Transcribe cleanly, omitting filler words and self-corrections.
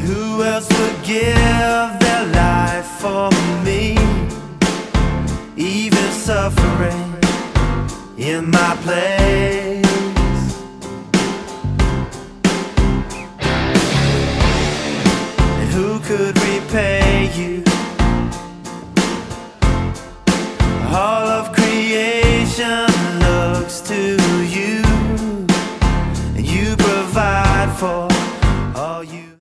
Who else would give their life for me, even suffering in my place? And who could repay you